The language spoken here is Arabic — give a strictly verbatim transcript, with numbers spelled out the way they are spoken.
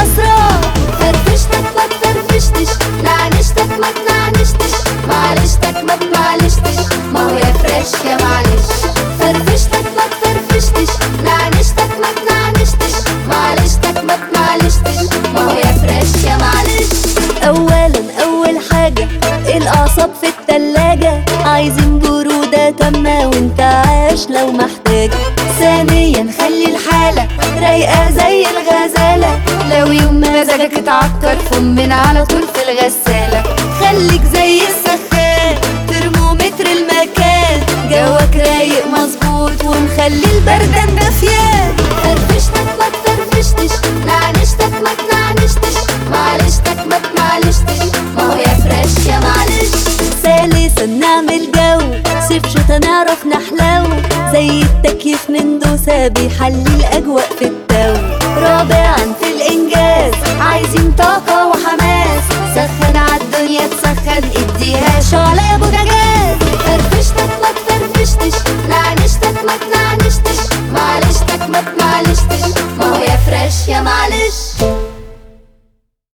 الأسرار. فرفشتك ما تفرفشتش، نعنشتك ما تنعنشتش، معلشتك ما تمعلشتش، ما هو يا فريش يا معلش. فرفشتك ما تفرفشتش، نعنشتك ما تنعنشتش، معلشتك ما تمعلشتش، ما هو يا فريش يا معلش. أولا أول حاجة الأعصاب في التلاجة، عايزين برودة تامة وانت عايش لو محتاج. ثانيا خلي الحالة رايقة زي الغزالة، لو يوم مزاجك اتعكر فمن على طول في الغسالة. خليك زي السخان ترمومتر المكان، جواك رايق مظبوط ومخلي البردان دافيان. فرفشتك ما تفرفشتش، نعنشتك ما تنعنشتش، معلشتك ما تمعلشتش، ما هو يا فريش يا معلش. ثالثا نعمل جو صيف شتا نعرف نحلو، زي التكييف مندوسة بيحلي الأجواء في التو. رابعا في الإنجاز عايزين طاقة